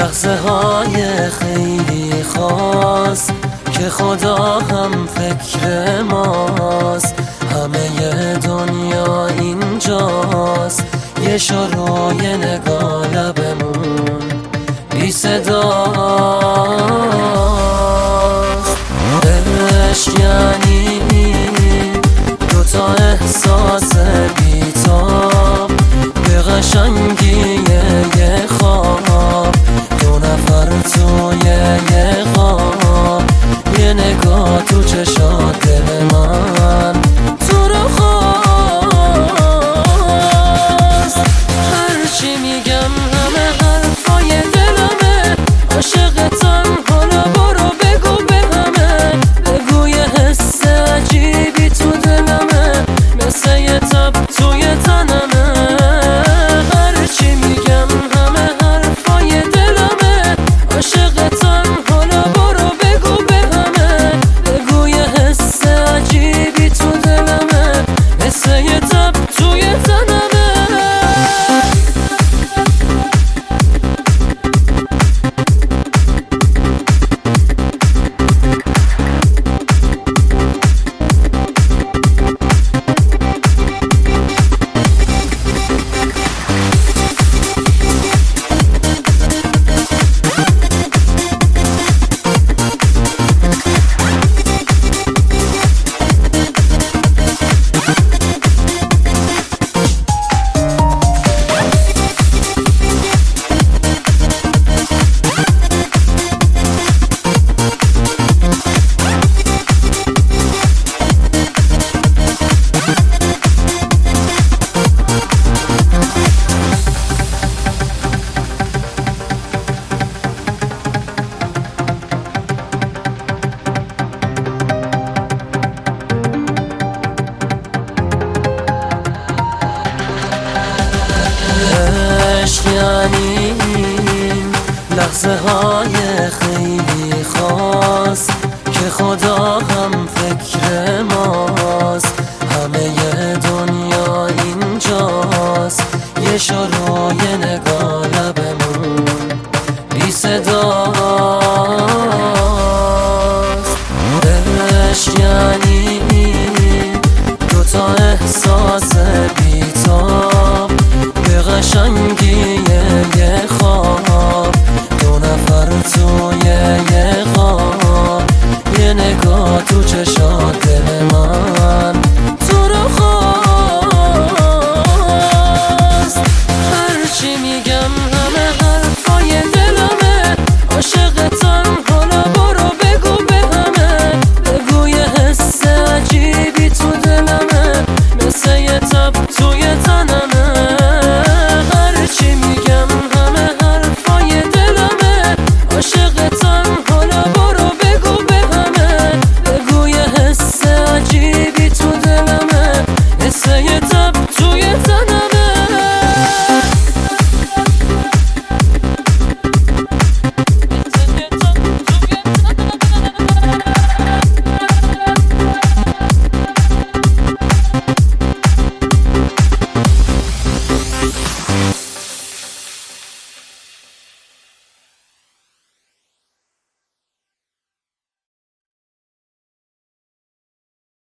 لحظه های خیلی خاص که خدا هم فکر ماست، همه دنیا اینجاست، یه شروع یه نگاه لبمون بی صداست. عشق یعنی دوتا احساس بی‌تاب به قشنگی یه خواب، دو نفر توی یه خواب، یه نگاه تو چشات دل من تو رو خواست. هرچی میگم همه حرفای دلمه، عاشقتم حالا برو بگو به همه، بگو یه حس عجیبی تو دلمه، مثل یه تب توی تنمه. هرچی میگم همه حرفای دلمه، عاشقتم حالا برو بگو به همه، بگو یه حس عجیبی تو دلمه، مثل یه تب توی تنمه. عشق یعنی لحظه های خیلی خاص که خدا هم فکر ماست، همه دنیا اینجاست، یه شروع یه نگاه لبمون بی صداست. عشق یعنی دوتا احساس بی‌تاب به قشنگی یه خواب، دو نفر توی یه خواب، یه نگاه تو چشات دل من تو رو خواست. هرچی میگم همه حرفای دلمه، عاشقتم حالا برو بگو به همه، بگو یه حس عجیبی تو دلمه، مثل یه تب توی